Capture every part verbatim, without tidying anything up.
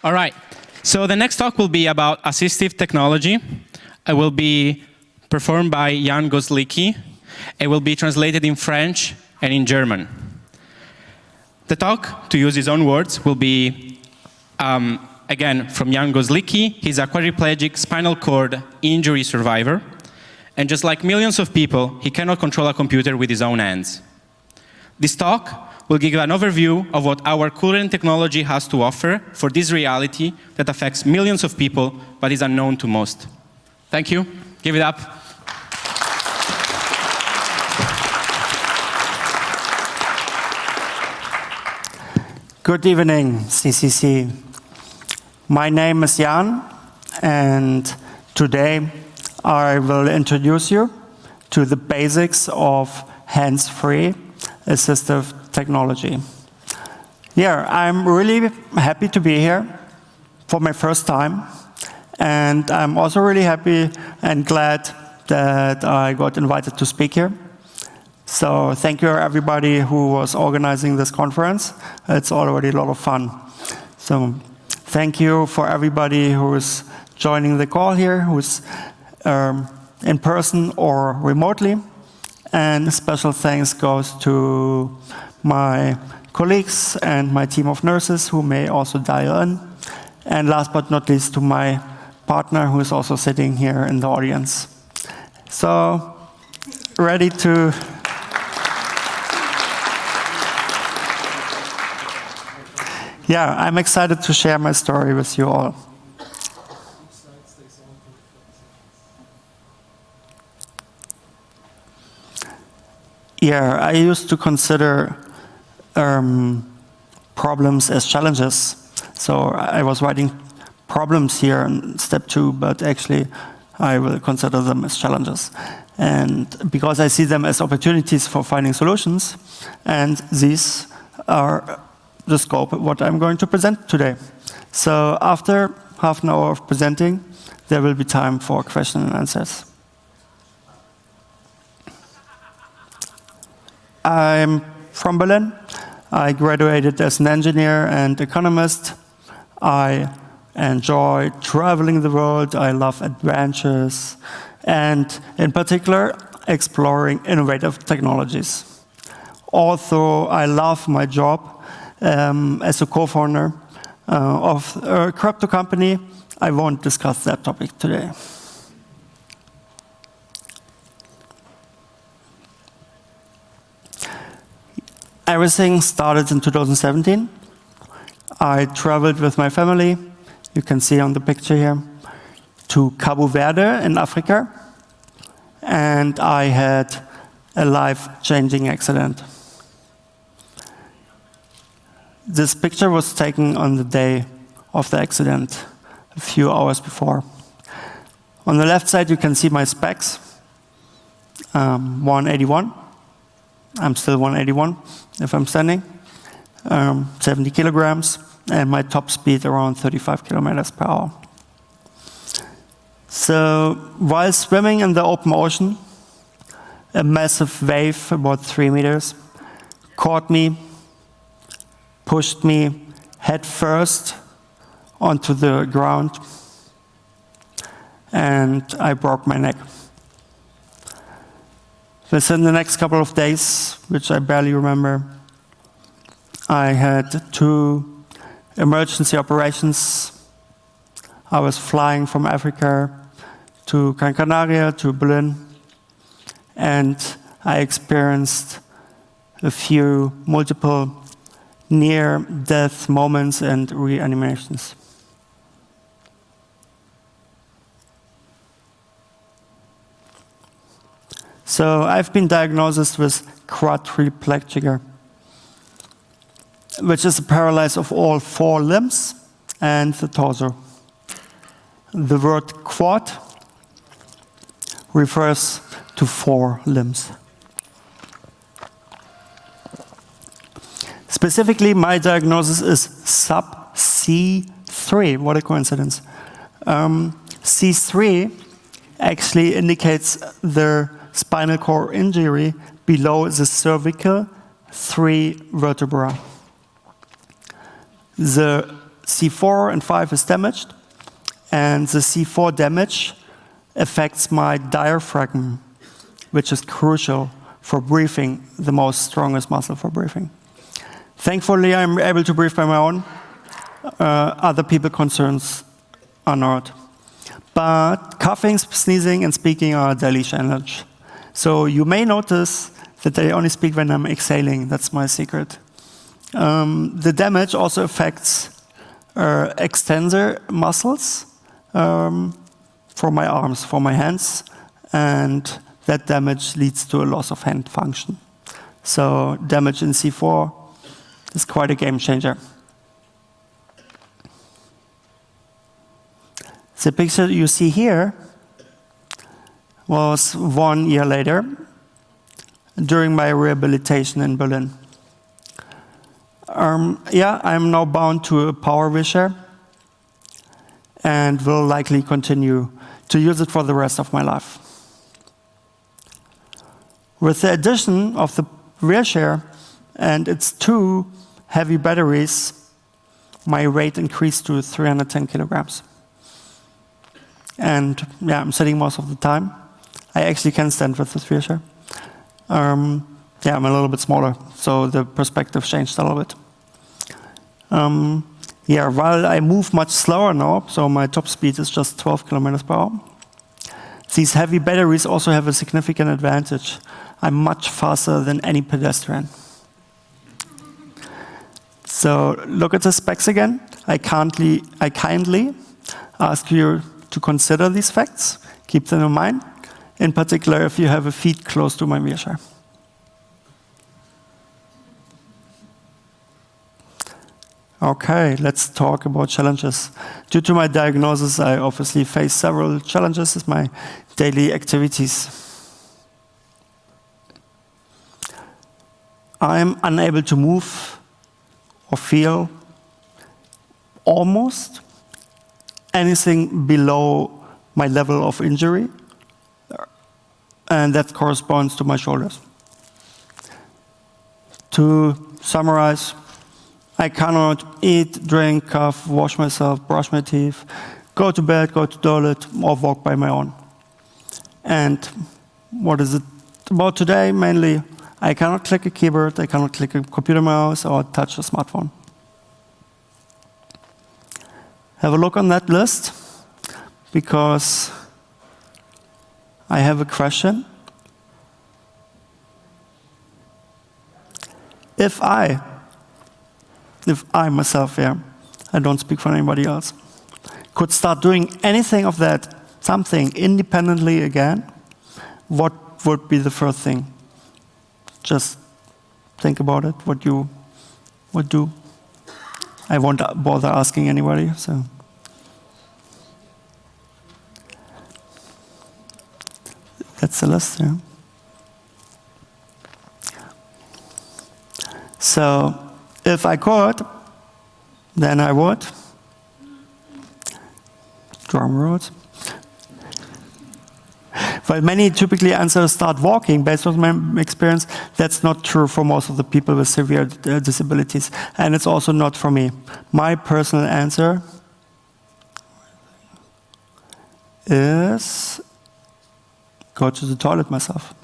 All right. So the next talk will be about assistive technology. It will be performed by Jan Gozlicki. It will be translated in French and in German. The talk, to use his own words, will be, um, again, from Jan Gozlicki. He's a quadriplegic spinal cord injury survivor. And just like millions of people, he cannot control a computer with his own hands. This talk will give you an overview of what our current technology has to offer for this reality that affects millions of people, but is unknown to most. Thank you. Give it up. Good evening, C C C. My name is Jan, and today I will introduce you to the basics of hands-free assistive technology. Yeah, I'm really happy to be here for my first time, and I'm also really happy and glad that I got invited to speak here. So thank you everybody who was organizing this conference. It's already a lot of fun. So thank you for everybody who is joining the call here, who's um, in person or remotely. And special thanks goes to my colleagues and my team of nurses who may also dial in. And last but not least, to my partner who is also sitting here in the audience. So, ready to... Yeah, I'm excited to share my story with you all. Yeah, I used to consider um, problems as challenges. So I was writing problems here in step two, but actually I will consider them as challenges. And because I see them as opportunities for finding solutions, and these are the scope of what I'm going to present today. So after half an hour of presenting, there will be time for questions and answers. I'm from Berlin. I graduated as an engineer and economist. I enjoy traveling the world. I love adventures, and in particular, exploring innovative technologies. Although I love my job um, as a co-founder uh, of a crypto company, I won't discuss that topic today. Everything started in two thousand seventeen. I traveled with my family, you can see on the picture here, to Cabo Verde in Africa, and I had a life-changing accident. This picture was taken on the day of the accident, a few hours before. On the left side, you can see my specs, um, one eighty-one. I'm still one eighty-one if I'm standing, um, seventy kilograms, and my top speed around thirty-five kilometers per hour. So while swimming in the open ocean, a massive wave, about three meters, caught me, pushed me head first onto the ground, and I broke my neck. Within the next couple of days, which I barely remember, I had two emergency operations. I was flying from Africa to Gran Canaria, to Berlin, and I experienced a few multiple near-death moments and reanimations. So I've been diagnosed with quadriplegia, which is a paralysis of all four limbs and the torso. The word quad refers to four limbs. Specifically, my diagnosis is sub C three. What a coincidence. Um, C three actually indicates the spinal cord injury below the cervical three vertebra. The C four and five is damaged, and the C four damage affects my diaphragm, which is crucial for breathing, the most strongest muscle for breathing. Thankfully, I'm able to breathe by my own. Uh, other people concerns are not. But coughing, sneezing, and speaking are a daily challenge. So you may notice that I only speak when I'm exhaling. That's my secret. Um, the damage also affects uh, extensor muscles um, for my arms, for my hands, and that damage leads to a loss of hand function. So damage in C four is quite a game changer. The picture you see here was one year later during my rehabilitation in Berlin. Um, yeah, I'm now bound to a power wheelchair and will likely continue to use it for the rest of my life. With the addition of the wheelchair and its two heavy batteries, my weight increased to three hundred ten kilograms. And yeah, I'm sitting most of the time. I actually can stand with this wheelchair. Um, yeah, I'm a little bit smaller, so the perspective changed a little bit. Um, yeah, while I move much slower now, so my top speed is just twelve kilometers per hour, these heavy batteries also have a significant advantage. I'm much faster than any pedestrian. So look at the specs again. I kindly, I kindly ask you to consider these facts, keep them in mind, in particular if you have a feet close to my wheelchair. Okay, let's talk about challenges. Due to my diagnosis, I obviously face several challenges in my daily activities. I'm unable to move or feel almost anything below my level of injury, and that corresponds to my shoulders. To summarize, I cannot eat, drink, cough, wash myself, brush my teeth, go to bed, go to toilet, or walk by my own. And what is it about today? Mainly, I cannot click a keyboard, I cannot click a computer mouse, or touch a smartphone. Have a look on that list, because I have a question. If I, if I myself, yeah, I don't speak for anybody else, could start doing anything of that, something independently again, what would be the first thing? Just think about it, what you would do. I won't bother asking anybody, so. That's the list, yeah. So, if I could, then I would. Drum rolls. While many typically answer start walking, based on my experience, that's not true for most of the people with severe uh, disabilities. And it's also not for me. My personal answer is go to the toilet myself.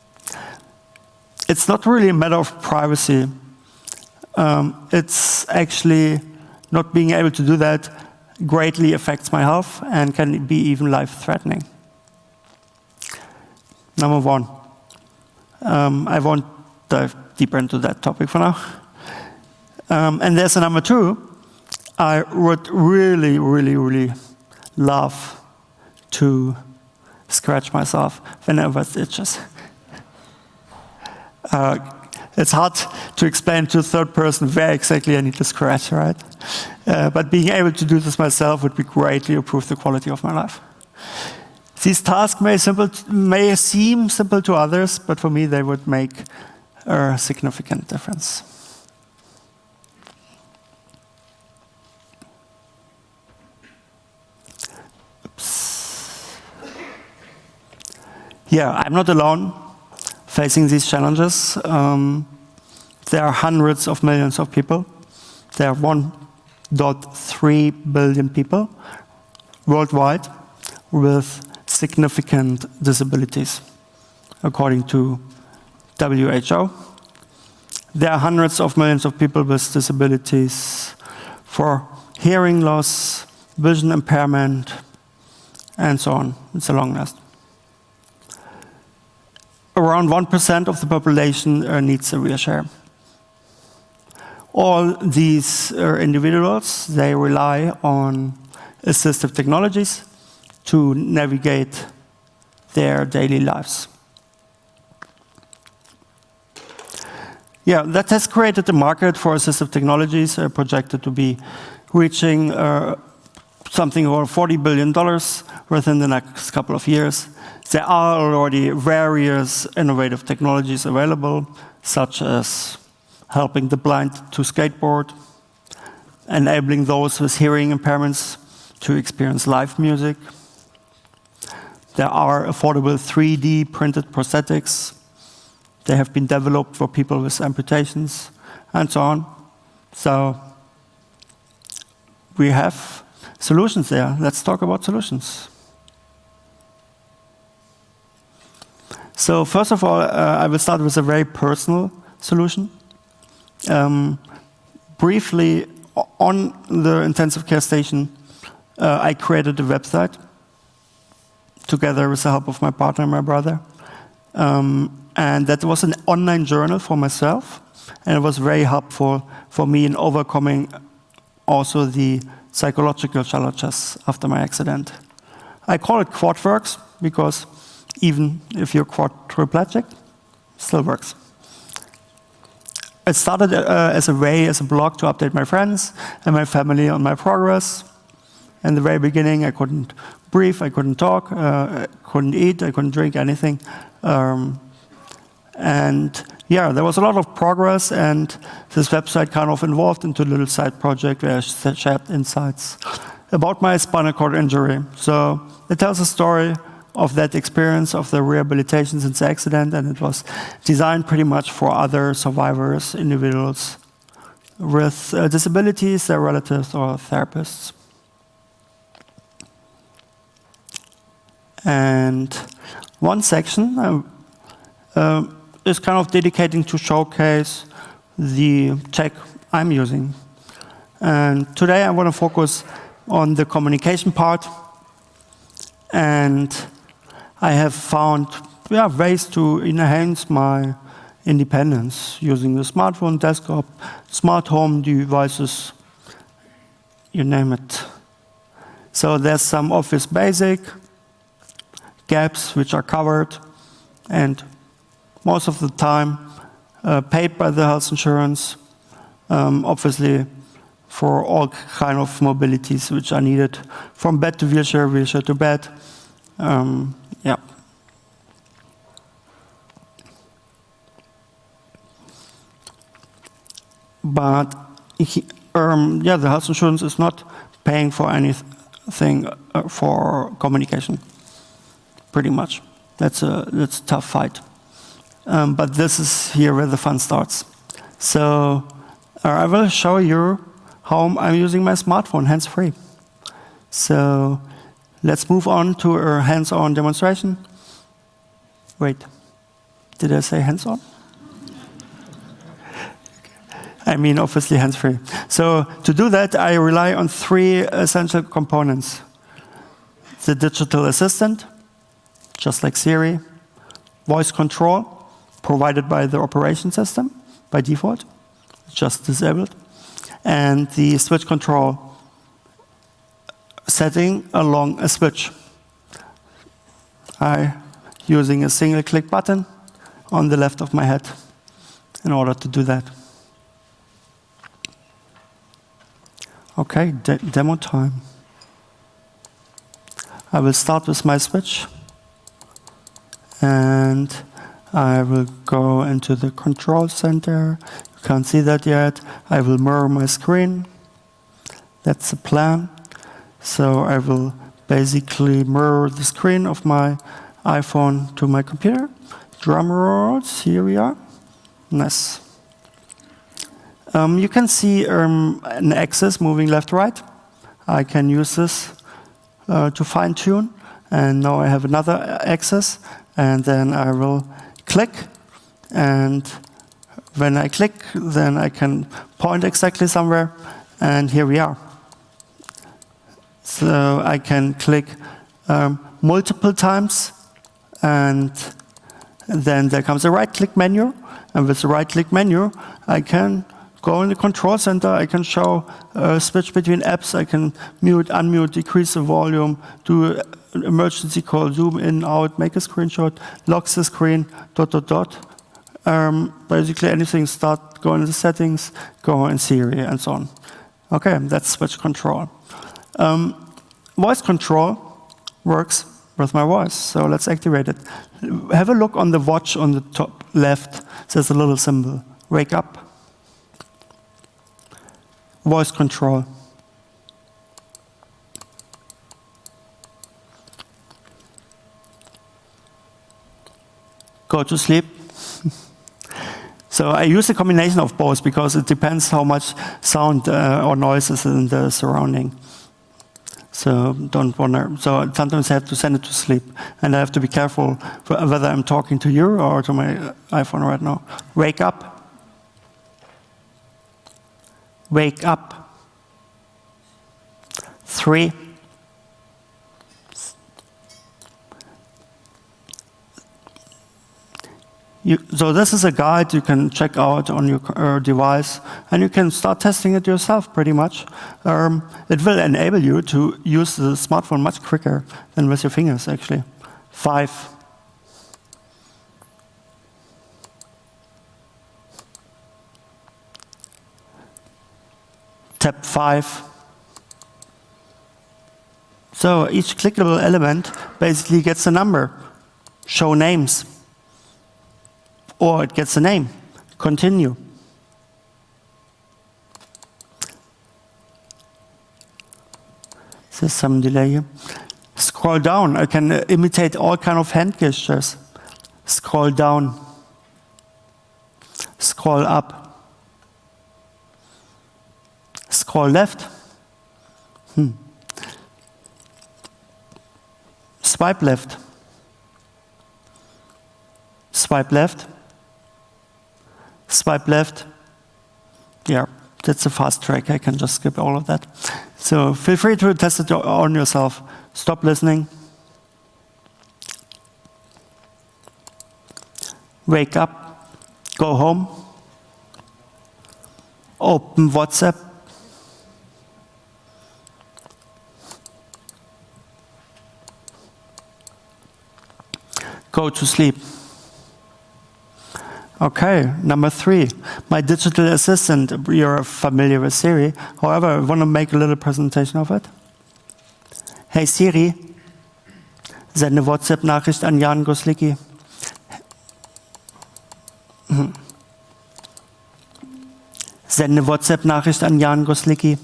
It's not really a matter of privacy. Um, it's actually not being able to do that greatly affects my health and can be even life-threatening. Number one, um, I won't dive deeper into that topic for now. Um, and there's a number two. I would really, really, really love to scratch myself whenever it itches. Uh, it's hard to explain to a third person where exactly I need to scratch, right? Uh, but being able to do this myself would be greatly improve the quality of my life. These tasks may, simple, may seem simple to others, but for me they would make a significant difference. Oops. Yeah, I'm not alone facing these challenges. Um, there are hundreds of millions of people. There are one point three billion people worldwide with significant disabilities, according to W H O. There are hundreds of millions of people with disabilities for hearing loss, vision impairment, and so on. It's a long list. Around one percent of the population uh, needs a wheelchair. All these uh, individuals, they rely on assistive technologies to navigate their daily lives. Yeah, that has created a market for assistive technologies, uh, projected to be reaching uh, something over forty billion dollars within the next couple of years. There are already various innovative technologies available, such as helping the blind to skateboard, enabling those with hearing impairments to experience live music. There are affordable three D printed prosthetics. They have been developed for people with amputations, and so on. So we have solutions there. Let's talk about solutions. So first of all, uh, I will start with a very personal solution. Um, briefly, on the intensive care station, uh, I created a website together with the help of my partner and my brother. Um, and that was an online journal for myself, and it was very helpful for me in overcoming also the psychological challenges after my accident. I call it QuadWorks because even if you're quadriplegic, it still works. It started uh, as a way, as a blog to update my friends and my family on my progress. In the very beginning, I couldn't breathe, I couldn't talk, uh, I couldn't eat, I couldn't drink anything. Um, and yeah, there was a lot of progress, and this website kind of evolved into a little side project where I shared insights about my spinal cord injury. So it tells a story of that experience of the rehabilitation since the accident, and it was designed pretty much for other survivors, individuals with uh, disabilities, their relatives, or therapists. And one section uh, uh, is kind of dedicating to showcase the tech I'm using. And today I want to focus on the communication part, and I have found yeah, ways to enhance my independence using the smartphone, desktop, smart home devices, you name it. So there's some Office Basic gaps which are covered, and most of the time uh, paid by the health insurance, um, obviously for all kind of mobilities which are needed, from bed to wheelchair, wheelchair to bed. Um, yeah. But he, um, yeah, the health insurance is not paying for anything uh, for communication. Pretty much, that's a that's a tough fight. Um, but this is here where the fun starts. So uh, I will show you how I'm using my smartphone hands-free. So let's move on to a hands-on demonstration. Wait, did I say hands-on? I mean, obviously hands-free. So to do that, I rely on three essential components. The digital assistant, just like Siri, voice control, provided by the operation system by default, just disabled, and the switch control setting along a switch. I using a single click button on the left of my head in order to do that. Okay, de demo time. I will start with my switch, and I will go into the control center. You can't see that yet. I will mirror my screen. That's the plan. So I will basically mirror the screen of my iPhone to my computer. Drum rolls, here we are. Nice. Um, you can see um, an axis moving left-right. I can use this uh, to fine-tune. And now I have another axis. And then I will click. And when I click, then I can point exactly somewhere. And here we are. So I can click um, multiple times. And then there comes a right-click menu. And with the right-click menu, I can go in the control center. I can show uh, switch between apps. I can mute, unmute, decrease the volume, do an emergency call, zoom in, out, make a screenshot, lock the screen, dot, dot, dot. Um, basically anything, start, go into the settings, go in Siri, and so on. Okay, that's switch control. Um, voice control works with my voice, so let's activate it. Have a look on the watch on the top left. There's a little symbol, wake up. Voice control. Go to sleep. So I use a combination of both because it depends how much sound uh, or noise is in the surrounding. So don't wanna. So sometimes I have to send it to sleep, and I have to be careful whether I'm talking to you or to my iPhone right now. Wake up. Wake up. Three. You, so this is a guide you can check out on your uh, device, and you can start testing it yourself pretty much. Um, it will enable you to use the smartphone much quicker than with your fingers, actually. Five. Tap five. So each clickable element basically gets a number. Show names. Or it gets a name. Continue. There's some delay here. Scroll down. I can uh, imitate all kind of hand gestures. Scroll down. Scroll up. Scroll left. Hmm. Swipe left. Swipe left. Swipe left. Yeah, that's a fast track. I can just skip all of that. So feel free to test it on yourself. Stop listening. Wake up. Go home. Open WhatsApp. Go to sleep. Okay, number three, my digital assistant. You're familiar with Siri. However, I want to make a little presentation of it. Hey Siri, sende WhatsApp-Nachricht an Jan Goslicki. Sende WhatsApp-Nachricht an Jan Goslicki.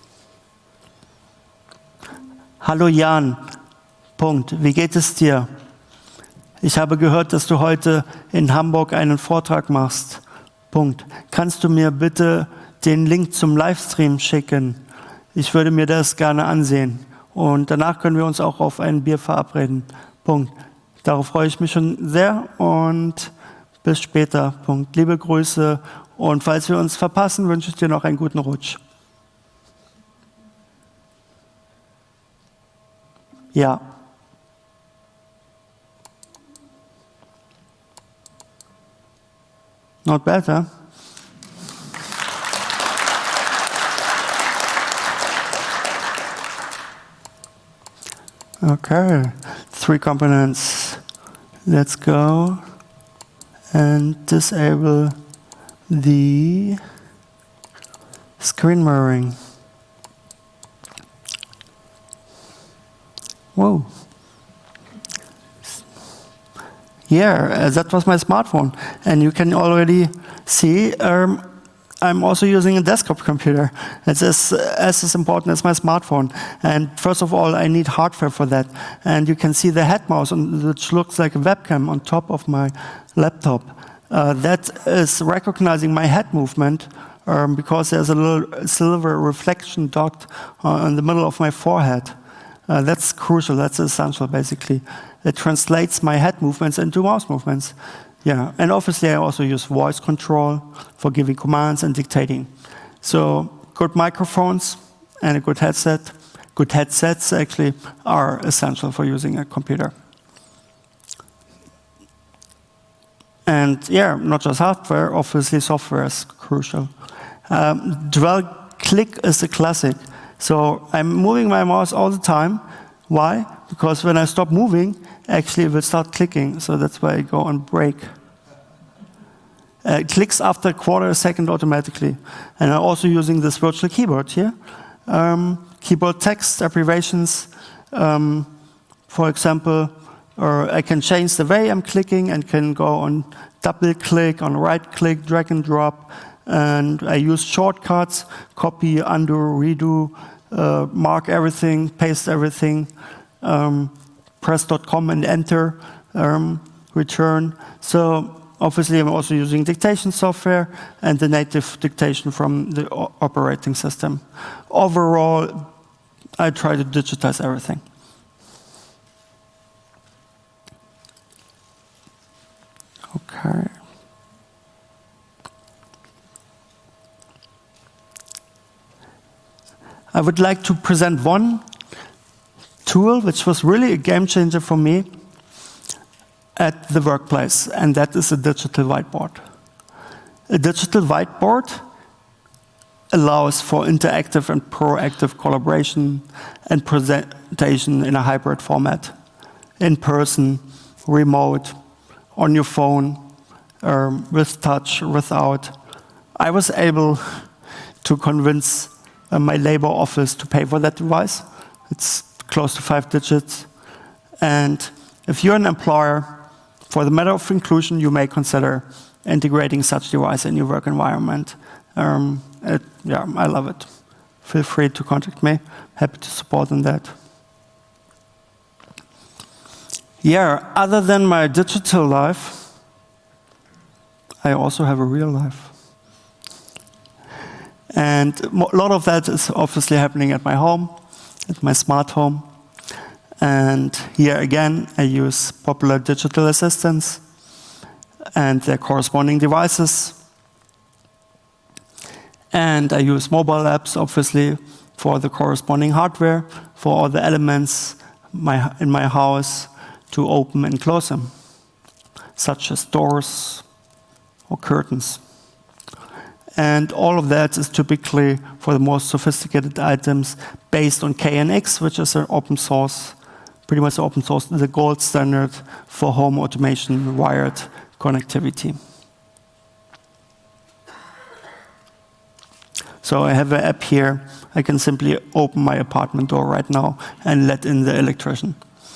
Hallo Jan, Punkt, wie geht es dir? Ich habe gehört, dass du heute in Hamburg einen Vortrag machst. Punkt. Kannst du mir bitte den Link zum Livestream schicken? Ich würde mir das gerne ansehen. Und danach können wir uns auch auf ein Bier verabreden. Punkt. Darauf freue ich mich schon sehr und bis später. Punkt. Liebe Grüße und falls wir uns verpassen, wünsche ich dir noch einen guten Rutsch. Ja. Not bad, huh? Okay, three components. Let's go and disable the screen mirroring. Whoa. Yeah, uh, that was my smartphone. And you can already see um, I'm also using a desktop computer. It's as, as, as important as my smartphone. And first of all, I need hardware for that. And you can see the head mouse, which looks like a webcam on top of my laptop. Uh, that is recognizing my head movement um, because there's a little silver reflection dot uh, in the middle of my forehead. Uh, that's crucial, that's essential basically. It translates my head movements into mouse movements. Yeah, and obviously I also use voice control for giving commands and dictating. So good microphones and a good headset, good headsets actually, are essential for using a computer. And yeah, not just hardware, obviously software is crucial. Um, Dwell Click is a classic. So I'm moving my mouse all the time. Why? Because when I stop moving, actually it will start clicking. So that's why I go on break. Uh, it clicks after a quarter a second automatically. And I'm also using this virtual keyboard here. Um, keyboard text abbreviations, um, for example, or I can change the way I'm clicking and can go on double click, on right click, drag and drop. And I use shortcuts, copy, undo, redo, uh, mark everything, paste everything, um, press dot com and enter, um, return. So obviously I'm also using dictation software and the native dictation from the operating system. Overall, I try to digitize everything. Okay. I would like to present one tool which was really a game changer for me at the workplace, and that is a digital whiteboard. A digital whiteboard allows for interactive and proactive collaboration and presentation in a hybrid format, in person, remote, on your phone, um, with touch, without. I was able to convince uh, my labor office to pay for that device. It's close to five digits. And if you're an employer, for the matter of inclusion, you may consider integrating such device in your work environment. Um, it, yeah, I love it. Feel free to contact me. Happy to support on that. Yeah, other than my digital life, I also have a real life. And a lot of that is obviously happening at my home, at my smart home. And here again, I use popular digital assistants and their corresponding devices. And I use mobile apps, obviously, for the corresponding hardware, for all the elements my, in my house, to open and close them, such as doors or curtains. And all of that is typically, for the most sophisticated items, based on K N X, which is an open source, pretty much open source, the gold standard for home automation wired connectivity. So I have an app here. I can simply open my apartment door right now and let in the electrician.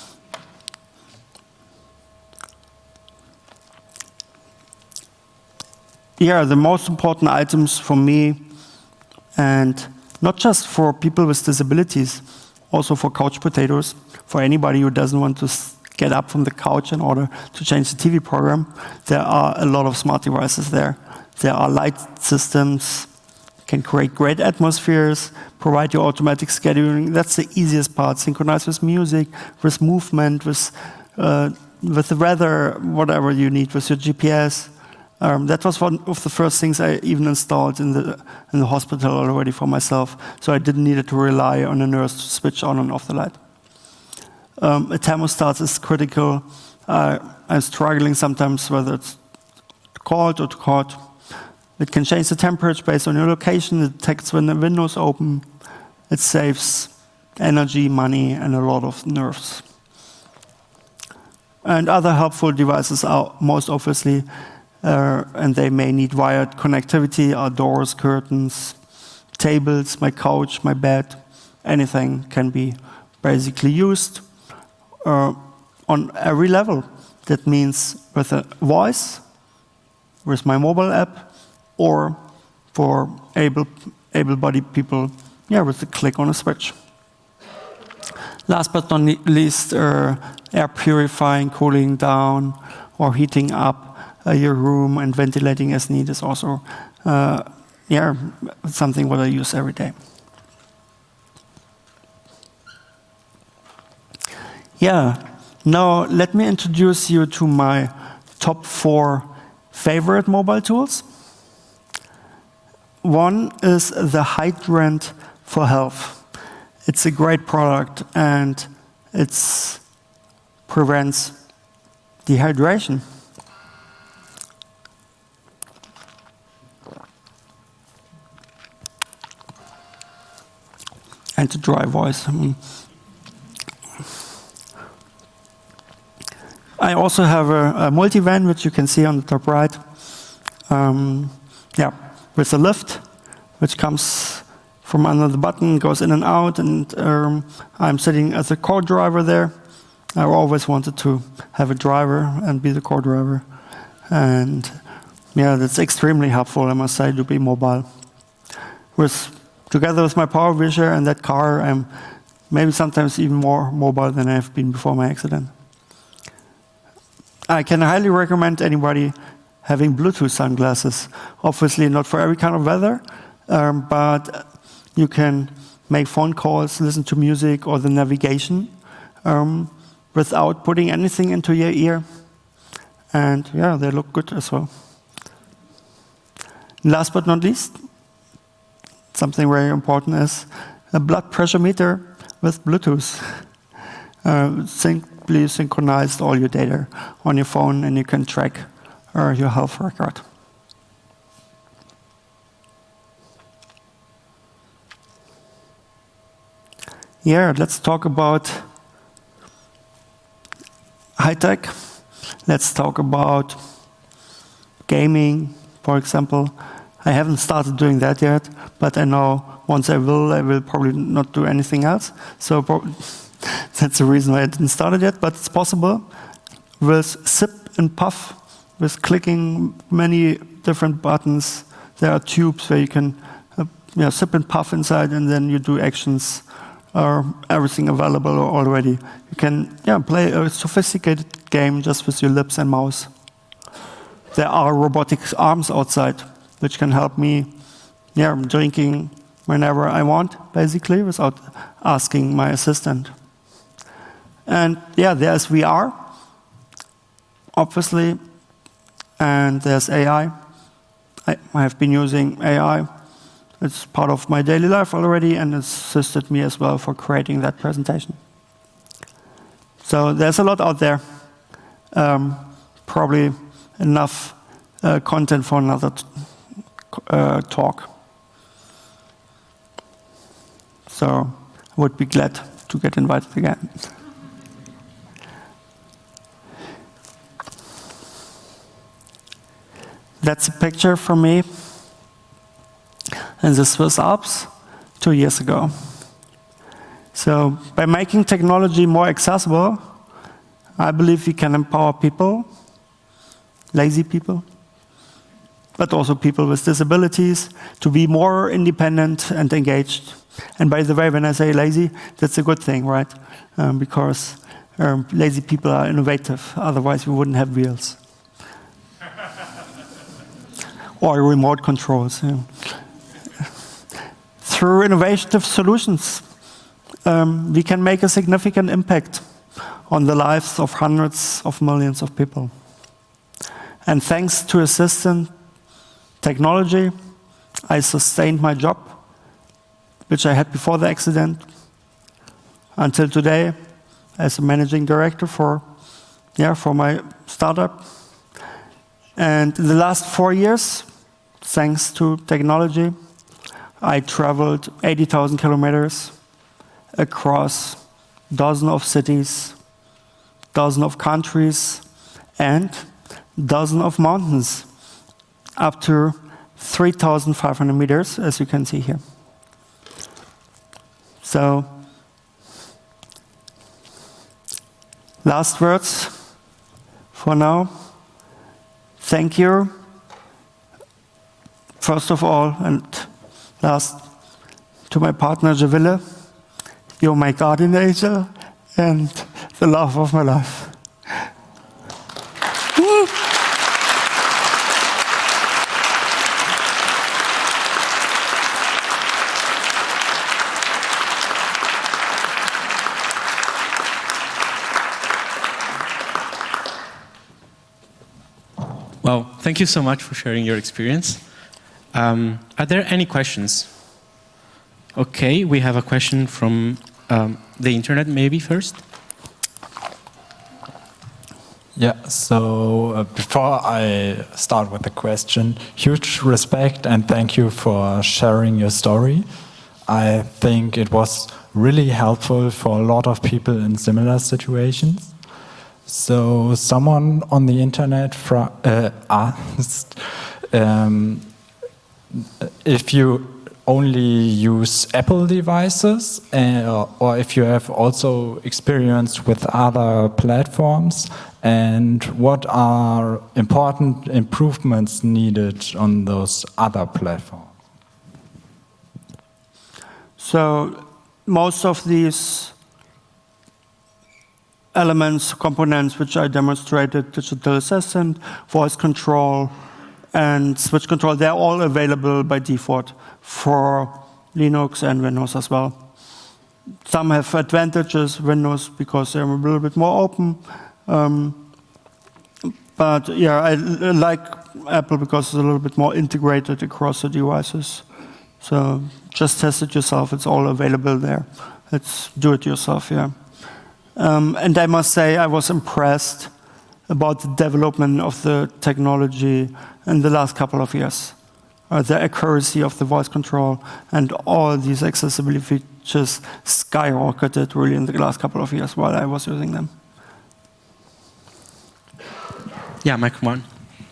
Yeah, the most important items for me, and not just for people with disabilities, also for couch potatoes, for anybody who doesn't want to get up from the couch in order to change the T V program. There are a lot of smart devices there. There are light systems, can create great atmospheres, provide you automatic scheduling. That's the easiest part. Synchronize with music, with movement, with, uh, with the weather, whatever you need, with your G P S. Um, that was one of the first things I even installed in the, in the hospital already for myself, so I didn't need to rely on a nurse to switch on and off the light. Um, a thermostat is critical. Uh, I'm struggling sometimes whether it's cold or too hot. It can change the temperature based on your location. It detects when the window's open. It saves energy, money, and a lot of nerves. And other helpful devices are most obviously Uh, and they may need wired connectivity, our doors, curtains, tables, my couch, my bed, anything can be basically used uh, on every level. That means with a voice, with my mobile app, or for able, able-bodied people, yeah, with a click on a switch. Last but not least, uh, air purifying, cooling down, or heating up Uh, your room and ventilating as needed is also uh, yeah, something what I use every day. Yeah, now let me introduce you to my top four favorite mobile tools. One is the Hydrant for Health. It's a great product and it prevents dehydration. And the dry voice. Mm. I also have a, a multivan, which you can see on the top right. Um, yeah, with a lift, which comes from under the button, goes in and out, and um, I'm sitting as a co-driver there. I always wanted to have a driver and be the co-driver. And yeah, that's extremely helpful, I must say, to be mobile. With, together with my PowerVisher and that car, I'm maybe sometimes even more mobile than I have been before my accident. I can highly recommend anybody having Bluetooth sunglasses. Obviously not for every kind of weather, um, but you can make phone calls, listen to music or the navigation um, without putting anything into your ear. And yeah, they look good as well. Last but not least, something very important is a blood pressure meter with Bluetooth. Uh, simply synchronized all your data on your phone and you can track uh, your health record. Yeah, let's talk about high tech. Let's talk about gaming, for example. I haven't started doing that yet, but I know once I will, I will probably not do anything else. So that's the reason why I didn't start it yet, but it's possible with sip and puff, with clicking many different buttons. There are tubes where you can uh, you know, sip and puff inside, and then you do actions, or everything available already. You can yeah, play a sophisticated game just with your lips and mouse. There are robotic arms outside, which can help me yeah, drinking whenever I want, basically, without asking my assistant. And yeah, there's V R, obviously, and there's A I. I, I have been using A I. It's part of my daily life already, and it's assisted me as well for creating that presentation. So there's a lot out there. Um, probably enough uh, content for another t uh, talk. So I would be glad to get invited again. That's a picture from me in the Swiss Alps two years ago. So by making technology more accessible, I believe we can empower people, lazy people, but also people with disabilities, to be more independent and engaged. And by the way, when I say lazy, that's a good thing, right? Um, because um, lazy people are innovative, otherwise we wouldn't have wheels. Or remote controls. Yeah. Through innovative solutions, um, we can make a significant impact on the lives of hundreds of millions of people. And thanks to assistant technology, I sustained my job, which I had before the accident, until today as a managing director for, yeah, for my startup. And in the last four years, thanks to technology, I traveled eighty thousand kilometers across dozens of cities, dozens of countries, and dozens of mountains, up to three thousand five hundred meters, as you can see here. So, last words for now. Thank you, first of all, and last, to my partner, Javille. You're my guardian angel and the love of my life. Well, thank you so much for sharing your experience. Um, are there any questions? Okay, we have a question from um, the internet maybe first. Yeah, so uh, before I start with the question, huge respect and thank you for sharing your story. I think it was really helpful for a lot of people in similar situations. So someone on the internet uh, asked um, if you only use Apple devices uh, or if you have also experience with other platforms, and what are important improvements needed on those other platforms? So most of these elements, components which I demonstrated, digital assistant, voice control, and switch control, they're all available by default for Linux and Windows as well. Some have advantages, Windows, because they're a little bit more open. Um, but yeah, I like Apple because it's a little bit more integrated across the devices. So just test it yourself, it's all available there. It's do it yourself, yeah. Um, and I must say I was impressed about the development of the technology in the last couple of years. Uh, the accuracy of the voice control and all these accessibility features skyrocketed really in the last couple of years while I was using them. Yeah, Mike, one.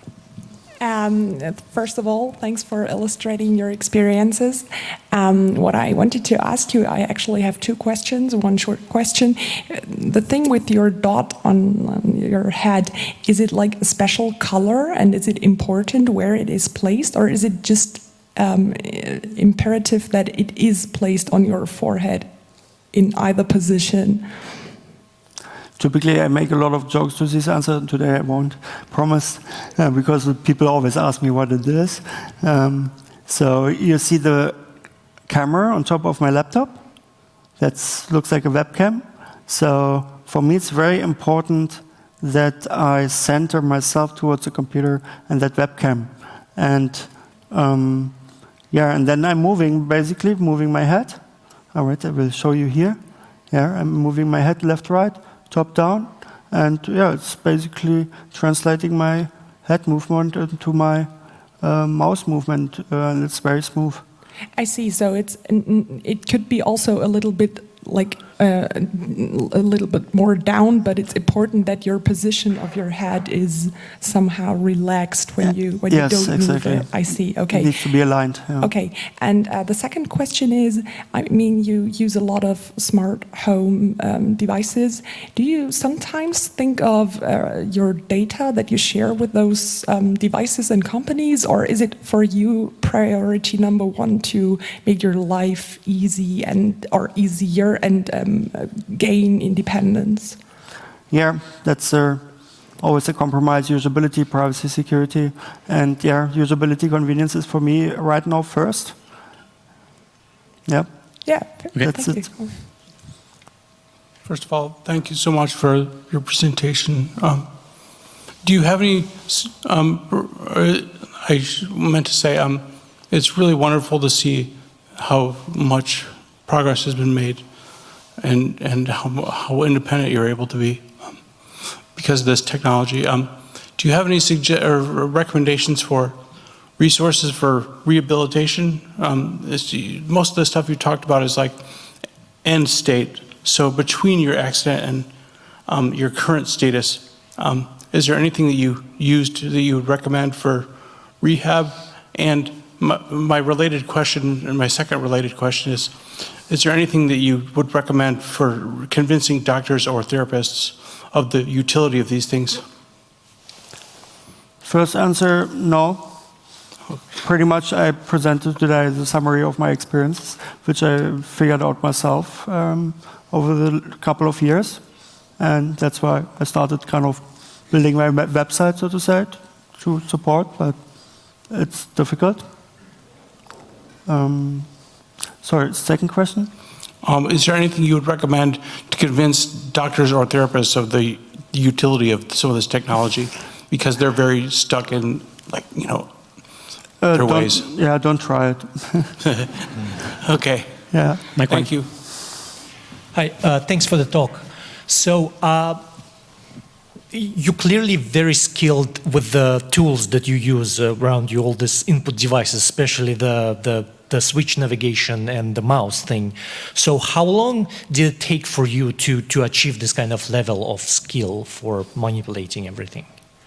Um, first of all, thanks for illustrating your experiences. Um, what I wanted to ask you, I actually have two questions, one short question. The thing with your dot on, on your head, is it like a special color and is it important where it is placed, or is it just um, imperative that it is placed on your forehead in either position? Typically, I make a lot of jokes to this answer. Today I won't promise, uh, because people always ask me what it is. Um, so you see the camera on top of my laptop. That looks like a webcam. So for me, it's very important that I center myself towards the computer and that webcam. And um, yeah, and then I'm moving, basically moving my head. All right, I will show you here. Yeah, I'm moving my head left, right, top down, and yeah, it's basically translating my head movement into my uh, mouse movement, uh, and it's very smooth. I see. So it's it could be also a little bit like uh, a little bit more down, but it's important that your position of your head is somehow relaxed when you when yes, you don't exactly. move it. I see. Okay. It needs to be aligned. Yeah. Okay. And uh, the second question is, I mean, you use a lot of smart home um, devices. Do you sometimes think of uh, your data that you share with those um, devices and companies, or is it for you priority number one to make your life easy and or easier and um, gain independence? Yeah, that's uh, always a compromise: usability, privacy, security, and yeah, usability, convenience is for me right now first. Yeah. Yeah. Okay. That's Thank it. you. First of all, thank you so much for your presentation. Um, do you have any, um, I meant to say, um, it's really wonderful to see how much progress has been made and, and how, how independent you're able to be um, because of this technology. Um, do you have any sugge- or recommendations for resources for rehabilitation? Um, most of the stuff you talked about is like end state. So between your accident and um, your current status, um, is there anything that you used that you would recommend for rehab? And my, my related question, and my second related question is, is there anything that you would recommend for convincing doctors or therapists of the utility of these things? First answer, no. Pretty much I presented today the summary of my experiences, which I figured out myself um, over the couple of years. And that's why I started kind of building my website, so to say, to support, but it's difficult. Um, sorry, second question? Um, is there anything you would recommend to convince doctors or therapists of the utility of some of this technology? because they're very stuck in, like, you know, Uh, their don't- ways. Yeah, don't try it. Okay, Yeah. Mike, thank you. Hi, uh, thanks for the talk. So, uh, you're clearly very skilled with the tools that you use around you, all these input devices, especially the, the, the switch navigation and the mouse thing. So how long did it take for you to, to achieve this kind of level of skill for manipulating everything?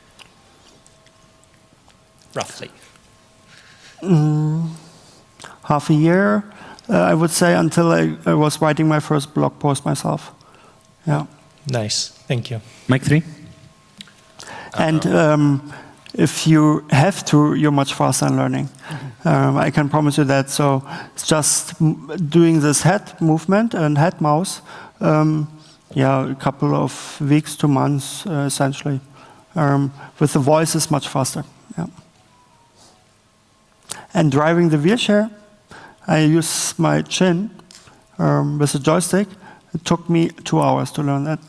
Roughly. Mm, half a year, uh, I would say, until I, I was writing my first blog post myself. Yeah. Nice, thank you. Mike three. And um, if you have to, you're much faster in learning. Um, I can promise you that. So it's just m- doing this head movement and head mouse, um, yeah, a couple of weeks to months, uh, essentially. Um, with the voice is much faster. Yeah. And driving the wheelchair, I use my chin um, with a joystick. It took me two hours to learn that.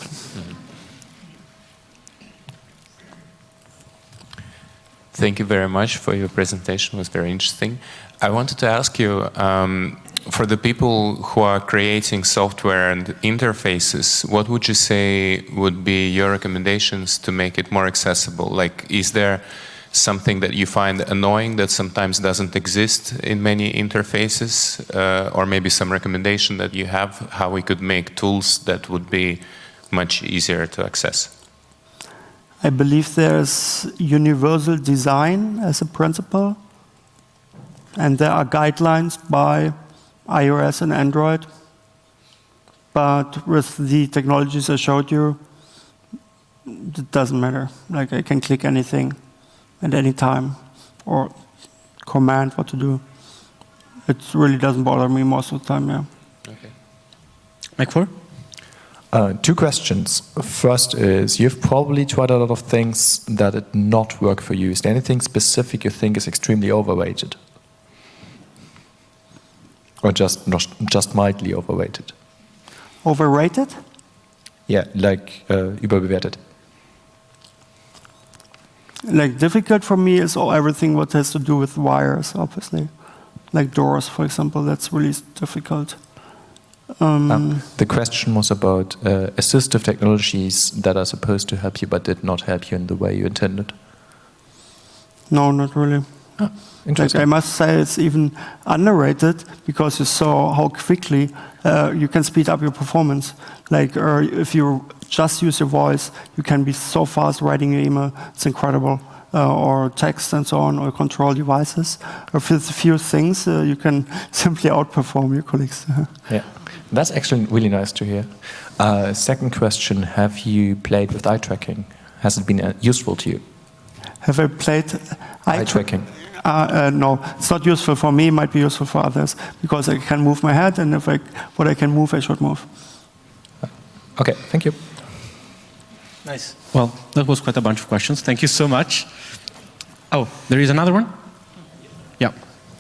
Thank you very much for your presentation. It was very interesting. I wanted to ask you, um, for the people who are creating software and interfaces, what would you say would be your recommendations to make it more accessible? Like, is there something that you find annoying that sometimes doesn't exist in many interfaces, uh, or maybe some recommendation that you have how we could make tools that would be much easier to access? I believe there's universal design as a principle, and there are guidelines by iOS and Android. But with the technologies I showed you, it doesn't matter. Like, I can click anything at any time or command what to do. It really doesn't bother me most of the time, yeah. Okay. Mike four. Uh, two questions. First is, you've probably tried a lot of things that did not work for you. Is there anything specific you think is extremely overrated? Or just, not, just mildly overrated? Overrated? Yeah, like uh, überbewertet. Like, difficult for me is all, everything what has to do with wires, obviously. Like doors, for example, that's really difficult. Um, Um, the question was about uh, assistive technologies that are supposed to help you but did not help you in the way you intended. No, not really. Ah, Like, interesting. I must say it's even underrated because you saw how quickly uh, you can speed up your performance. Like, uh, if you just use your voice, you can be so fast writing your email. It's incredible. Uh, or text and so on, or control devices. Or with a few things, uh, you can simply outperform your colleagues. Yeah, that's actually really nice to hear. Uh, second question, have you played with eye tracking? Has it been uh, useful to you? Have I played Eye tracking. Uh, uh, no, it's not useful for me. It might be useful for others because I can move my head, and if I, what I can move, I should move. Okay, thank you. Nice. Well, that was quite a bunch of questions. Thank you so much. Oh, there is another one? Yeah.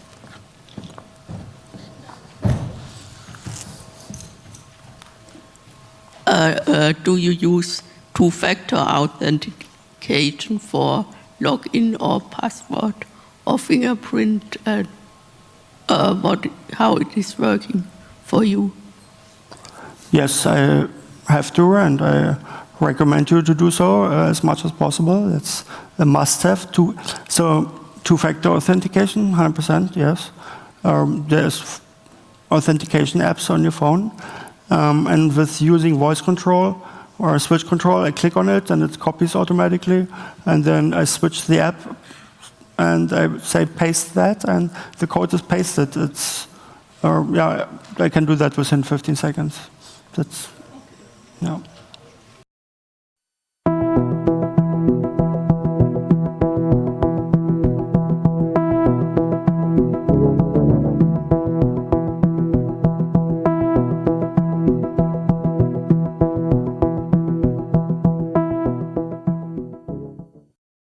Uh, uh, do you use two-factor authentication for login or password or fingerprint? Uh, uh, what, how it is working for you? Yes, I have to, and I recommend you to do so uh, as much as possible. It's a must-have. Two, so two-factor authentication, one hundred percent, yes. Um, there's authentication apps on your phone, um, and with using voice control or switch control, I click on it and it copies automatically, and then I switch the app and I say paste that, and the code is pasted. It's, uh, yeah, I can do that within fifteen seconds. That's, yeah.